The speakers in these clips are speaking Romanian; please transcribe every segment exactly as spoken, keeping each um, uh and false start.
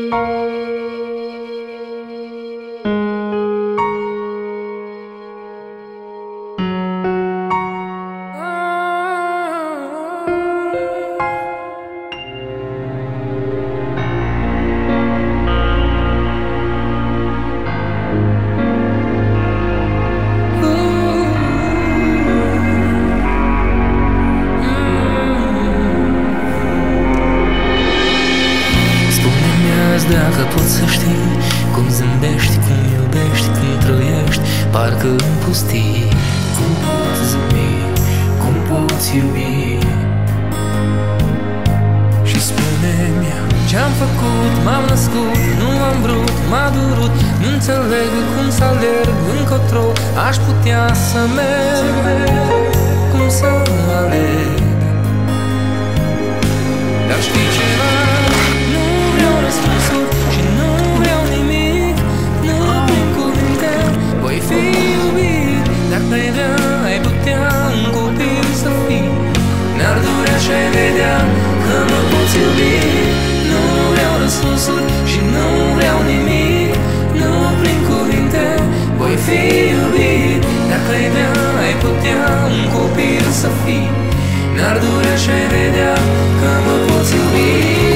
Dacă poți să știi cum zâmbești, cum iubești, cum trăiești, parcă în pustii. Cum poți zâmbi, cum poți iubi? Și spune-mi ce-am făcut, m-am născut, nu am vrut, m-a durut, nu înțeleg cum să alerg încotro, aș putea să merg, cum să aleg. Dar știi ceva? Răspunsuri și nu vreau nimic, nu prin cuvinte voi fi iubit. Dacă ai vrea, ai putea un copil să fii. N-ar durea și ai vedea că mă poți iubi. Nu vreau răspunsuri și nu vreau nimic, nu prin cuvinte voi fi iubit. Dacă ai vrea, ai putea un copil să fii. N-ar durea și ai vedea că mă poți iubi.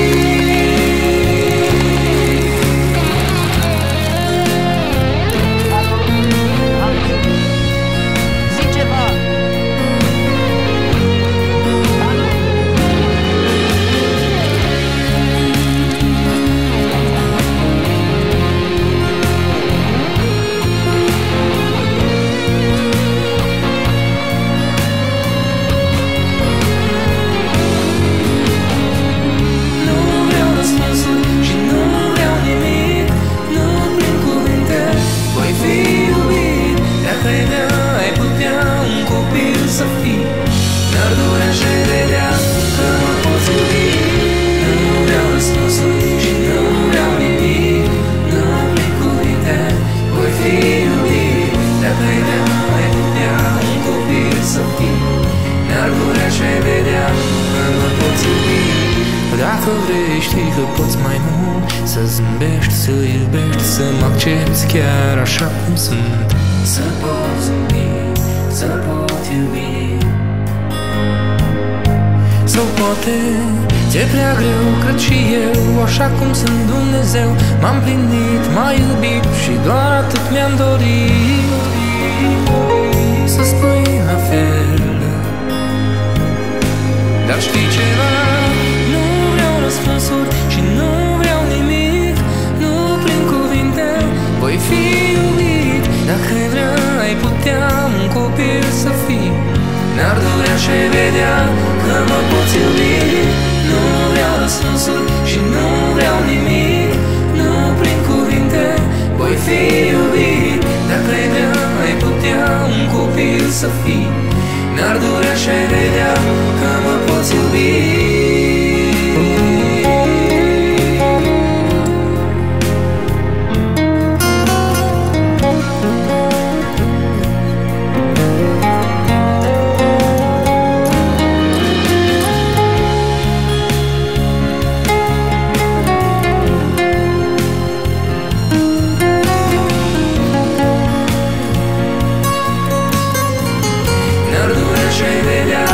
Dacă vrei, știi că poți mai mult, să zâmbești, să iubești, să mă accepti chiar așa cum sunt. Să pot zâmbi, să pot iubi. Sau poate ți-e prea greu, cred și eu, așa cum sunt Dumnezeu. M-am plinit, m-a iubit și doar atât mi-am dorit, să spui la fel. Dar știi ceva? Răspunsuri și nu vreau nimic, nu prin cuvinte voi fi iubit. Dacă ai vrea, ai putea un copil să fii. N-ar durea și ai vedea că mă poți iubi. Nu vreau răspunsuri și nu vreau nimic, nu prin cuvinte voi fi iubit. Dacă ai vrea, ai putea un copil să fii. N-ar durea și ai vedea că mă poți iubi. N-ar durea și ai vedea